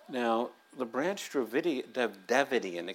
Now, the Branch Davidian,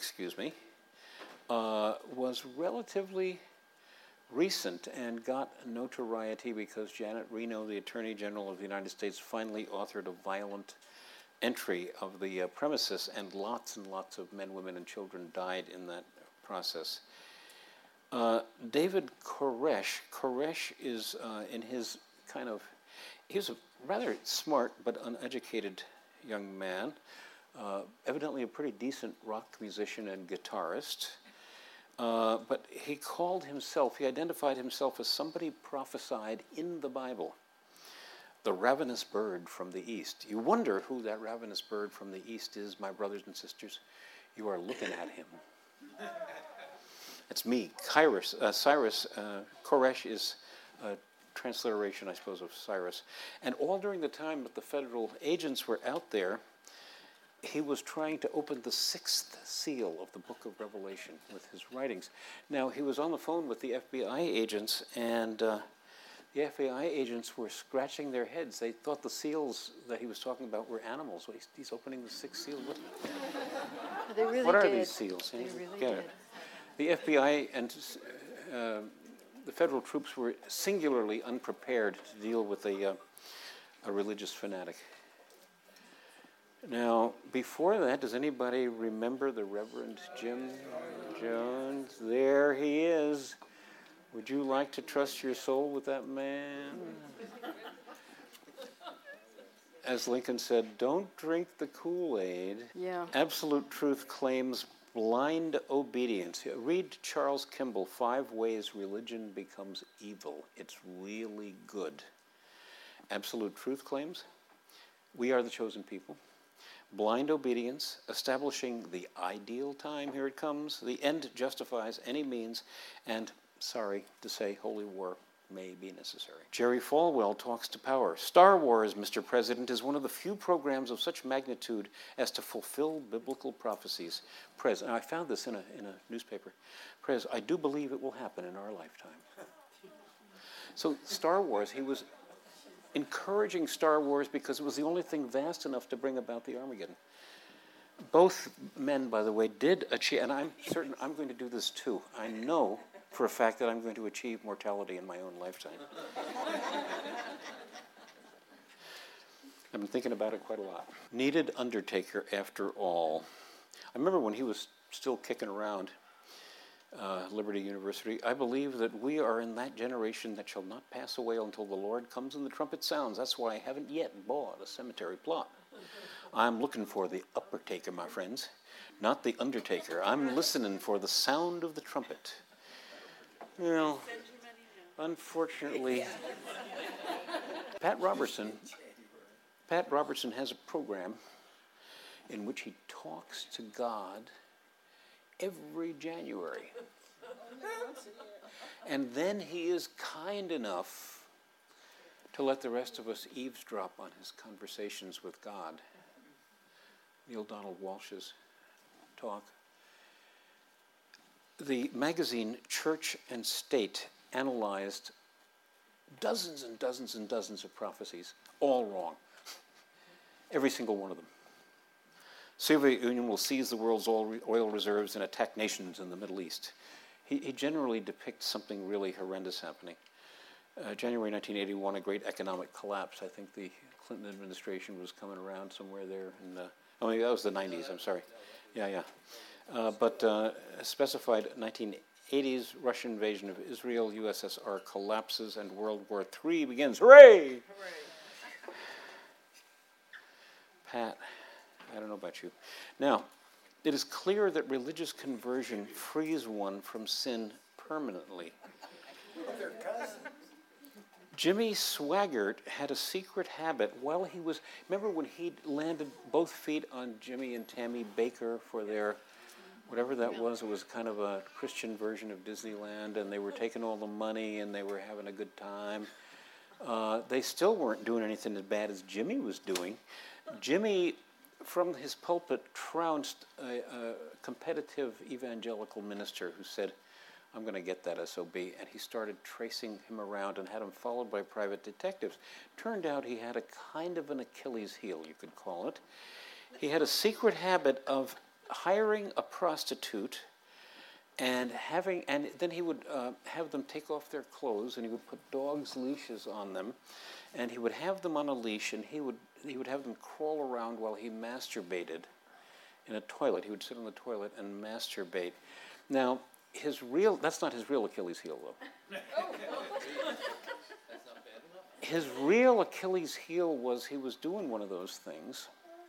was relatively recent and got notoriety because Janet Reno, the Attorney General of the United States, finally authored a violent entry of the premises, and lots of men, women, and children died in that process. David Koresh is in his he was a rather smart but uneducated young man, evidently a pretty decent rock musician and guitarist. But he identified himself as somebody prophesied in the Bible, the ravenous bird from the east. You wonder who that ravenous bird from the east is, my brothers and sisters. You are looking at him. It's me, Cyrus. Koresh is a transliteration, I suppose, of Cyrus. And all during the time that the federal agents were out there, he was trying to open the sixth seal of the book of Revelation with his writings. Now, he was on the phone with the FBI agents, and the FBI agents were scratching their heads. They thought the seals that he was talking about were animals. Well, he's opening the sixth seal. What are these seals? They really did. The FBI and the federal troops were singularly unprepared to deal with a religious fanatic. Now, before that, does anybody remember the Reverend Jim Jones? There he is. Would you like to trust your soul with that man? As Lincoln said, don't drink the Kool-Aid. Yeah. Absolute Truth claims blind obedience. Read Charles Kimball, 5 Ways Religion Becomes Evil. It's really good. Absolute Truth claims, we are the chosen people. Blind obedience, establishing the ideal time, here it comes. The end justifies any means, and, sorry to say, holy war may be necessary. Jerry Falwell talks to power. Star Wars, Mr. President, is one of the few programs of such magnitude as to fulfill biblical prophecies. Prez, and I found this in a newspaper. Prez, I do believe it will happen in our lifetime. So Star Wars, he was encouraging Star Wars because it was the only thing vast enough to bring about the Armageddon. Both men, by the way, did achieve, and I'm certain I'm going to do this too. I know for a fact that I'm going to achieve mortality in my own lifetime. I've been thinking about it quite a lot. Needed Undertaker, after all. I remember when he was still kicking around Liberty University. I believe that we are in that generation that shall not pass away until the Lord comes and the trumpet sounds. That's why I haven't yet bought a cemetery plot. I'm looking for the uppertaker, my friends, not the undertaker. I'm listening for the sound of the trumpet. You know, unfortunately, Pat Robertson has a program in which he talks to God every January. And then he is kind enough to let the rest of us eavesdrop on his conversations with God. Neil Donald Walsh's talk. The magazine Church and State analyzed dozens and dozens and dozens of prophecies, all wrong. Every single one of them. Soviet Union will seize the world's oil reserves and attack nations in the Middle East. He generally depicts something really horrendous happening. January 1981, a great economic collapse. I think the Clinton administration was coming around somewhere there. That was the 90s, I'm sorry. Yeah. But specified 1980s Russian invasion of Israel, USSR collapses, and World War III begins. Hooray! Pat, I don't know about you. Now, it is clear that religious conversion frees one from sin permanently. Jimmy Swaggart had a secret habit while he was... Remember when he landed both feet on Jimmy and Tammy Baker for their... whatever that was, it was kind of a Christian version of Disneyland, and they were taking all the money, and they were having a good time. They still weren't doing anything as bad as Jimmy was doing. Jimmy, from his pulpit, trounced a competitive evangelical minister who said, I'm going to get that SOB. And he started tracing him around and had him followed by private detectives. Turned out he had a kind of an Achilles heel, you could call it. He had a secret habit of hiring a prostitute and then he would have them take off their clothes, and he would put dogs' leashes on them, and he would have them on a leash, and he would have them crawl around while he masturbated in a toilet. He would sit on the toilet and masturbate. Now, that's not his real Achilles heel, though. His real Achilles heel was he was doing one of those things,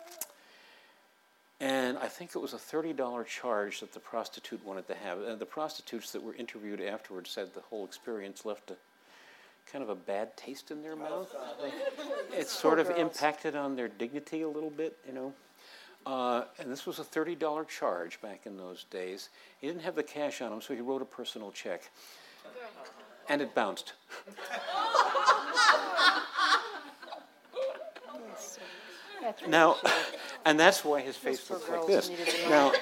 and I think it was a $30 charge that the prostitute wanted to have. And the prostitutes that were interviewed afterwards said the whole experience left kind of a bad taste in their mouth. It sort of impacted on their dignity a little bit, you know. And this was a $30 charge back in those days. He didn't have the cash on him, so he wrote a personal check. And it bounced. Now, and that's why his face looks like this. Now,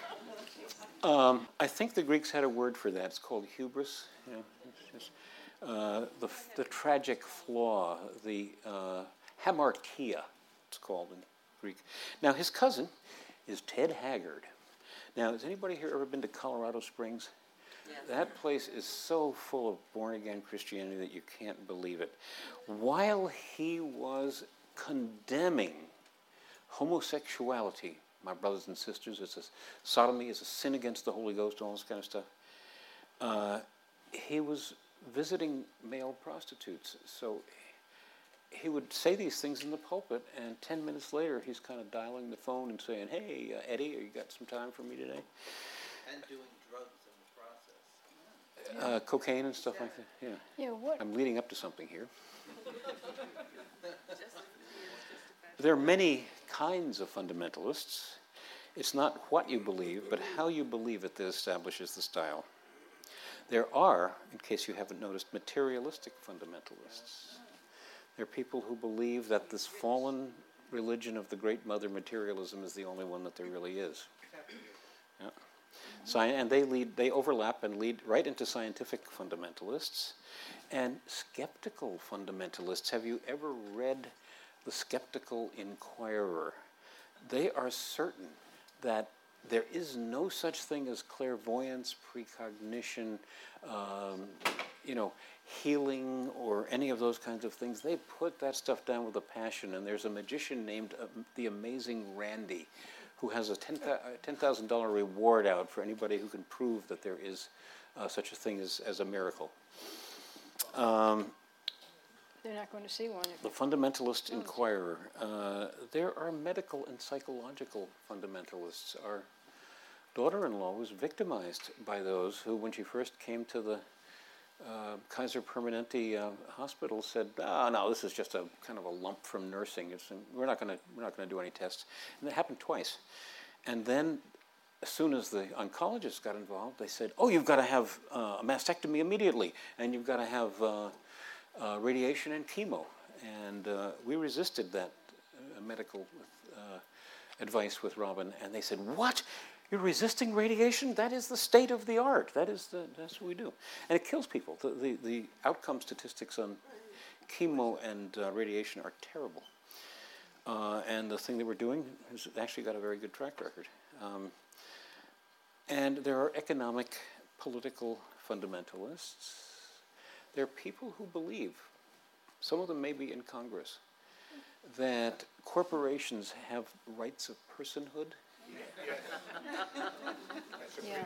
I think the Greeks had a word for that. It's called hubris. You know, it's just, the tragic flaw, the hamartia, it's called in Greek. Now, his cousin is Ted Haggard. Now, has anybody here ever been to Colorado Springs? Yes. That place is so full of born-again Christianity that you can't believe it. While he was condemning homosexuality, my brothers and sisters, sodomy is a sin against the Holy Ghost, all this kind of stuff, he was visiting male prostitutes. So he would say these things in the pulpit, and 10 minutes later, he's kind of dialing the phone and saying, "Hey, Eddie, you got some time for me today?" And doing drugs in the process. Cocaine and stuff like that, yeah. Yeah, what? I'm leading up to something here. There are many kinds of fundamentalists. It's not what you believe, but how you believe it that establishes the style. There are, in case you haven't noticed, materialistic fundamentalists. There are people who believe that this fallen religion of the great mother materialism is the only one that there really is. Yeah. And they overlap and lead right into scientific fundamentalists and skeptical fundamentalists. Have you ever read The Skeptical Inquirer? They are certain that there is no such thing as clairvoyance, precognition, healing, or any of those kinds of things. They put that stuff down with a passion, and there's a magician named the Amazing Randy who has a $10,000 reward out for anybody who can prove that there is such a thing as a miracle. They're not going to see one. The Fundamentalist Inquirer. There are medical and psychological fundamentalists. Our daughter-in-law was victimized by those who, when she first came to the Kaiser Permanente hospital, said, no, this is just a kind of a lump from nursing. We're not going to do any tests. And that happened twice. And then, as soon as the oncologists got involved, they said, you've got to have a mastectomy immediately, and you've got to have radiation and chemo. And we resisted that medical advice with Robin, and they said, "What? You're resisting radiation? That is the state of the art. That's what we do." And it kills people. The outcome statistics on chemo and radiation are terrible. And the thing that we're doing has actually got a very good track record. And there are economic, political fundamentalists. There are people who believe, some of them may be in Congress, that corporations have rights of personhood. Yeah.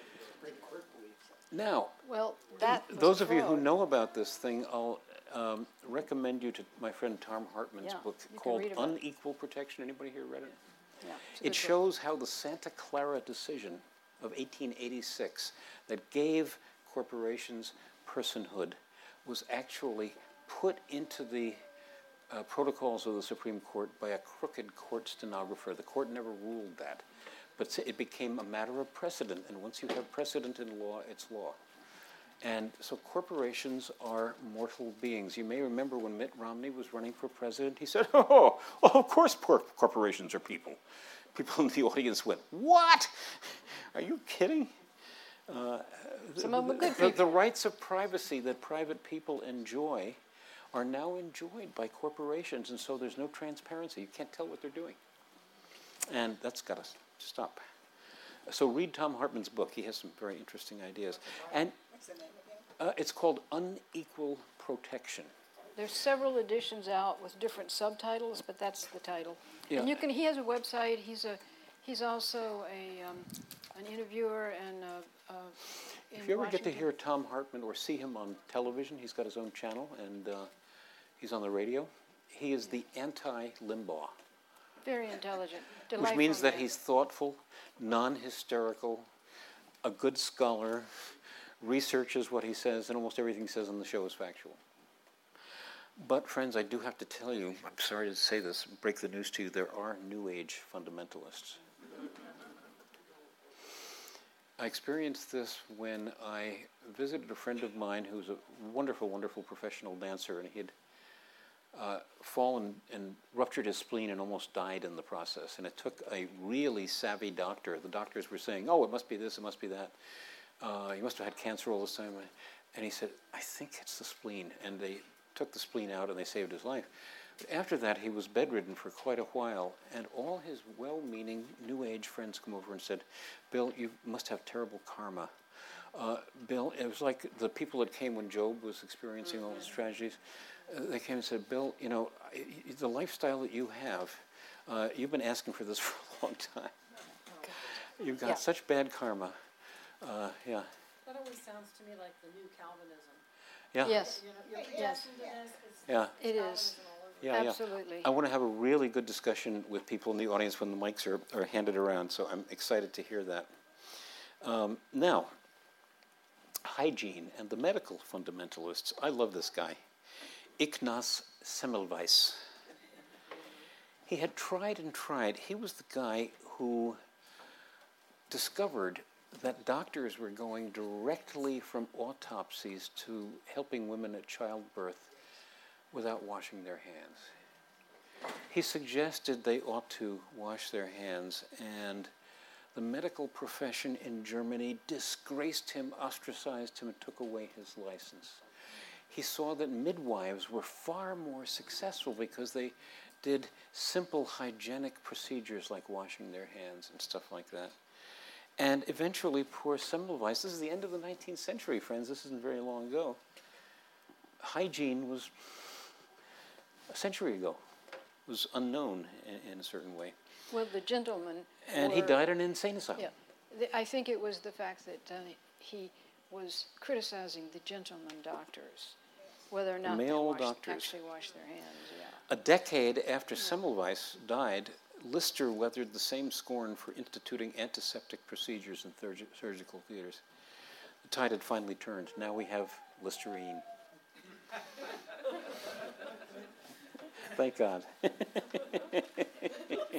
Now, Well, those of you who know about this thing, I'll recommend you to my friend Tom Hartman's book called Unequal Protection. Anybody here read it? Yeah, it shows how the Santa Clara decision of 1886 that gave corporations personhood was actually put into the protocols of the Supreme Court by a crooked court stenographer. The court never ruled that. But it became a matter of precedent, and once you have precedent in law, it's law. And so corporations are mortal beings. You may remember when Mitt Romney was running for president, he said, of course corporations are people. People in the audience went, "What? Are you kidding?" Some of them are good people. The rights of privacy that private people enjoy are now enjoyed by corporations, and so there's no transparency. You can't tell what they're doing. And that's got to stop. So read Tom Hartman's book. He has some very interesting ideas. And What's the name again? it's called Unequal Protection. There's several editions out with different subtitles, but that's the title. Yeah. And he has a website. He's also an interviewer and in If you ever get to Washington. hear Tom Hartman or see him on television, he's got his own channel and he's on the radio. He is the anti-Limbaugh, Very intelligent, which delightful means that man. he's thoughtful, non-hysterical, a good scholar, researches what he says, and almost everything he says on the show is factual. But friends, I do have to tell you, I'm sorry to say this, break the news to you, there are New Age fundamentalists. I experienced this when I visited a friend of mine who's a wonderful, wonderful professional dancer, and he'd fallen and ruptured his spleen and almost died in the process. And it took a really savvy doctor. The doctors were saying, oh, it must be this, it must be that. You must have had cancer all this time. And he said, I think it's the spleen. And they took the spleen out and they saved his life. But after that, he was bedridden for quite a while, and all his well-meaning New Age friends come over and said, Bill, you must have terrible karma. Bill, it was like the people that came when Job was experiencing all his tragedies. They came and said, Bill, you know, the lifestyle that you have, you've been asking for this for a long time. You've got Yeah. such bad karma. Yeah. That always sounds to me like the new Calvinism. Yeah. Yes, You know, you're Yes. into this, it's Yeah. it is. Calvinism all over. Yeah, yeah. Absolutely. I want to have a really good discussion with people in the audience when the mics are handed around, so I'm excited to hear that. Now, hygiene and the medical fundamentalists. I love this guy, Ignaz Semmelweis. He had tried and tried. He was the guy who discovered that doctors were going directly from autopsies to helping women at childbirth without washing their hands. He suggested they ought to wash their hands, and the medical profession in Germany disgraced him, ostracized him, and took away his license. He saw that midwives were far more successful because they did simple hygienic procedures like washing their hands and stuff like that. And eventually, poor Semmelweis, this is the end of the 19th century, friends, this isn't very long ago, hygiene was a century ago, was unknown in a certain way. Well, the gentleman. And he died in an insane asylum. Yeah, I think it was the fact that he was criticizing the gentleman doctors, whether or not Male they doctors. actually washed their hands. Yeah. A decade after Semmelweis died, Lister weathered the same scorn for instituting antiseptic procedures in surgical theaters. The tide had finally turned. Now we have Listerine. Thank God.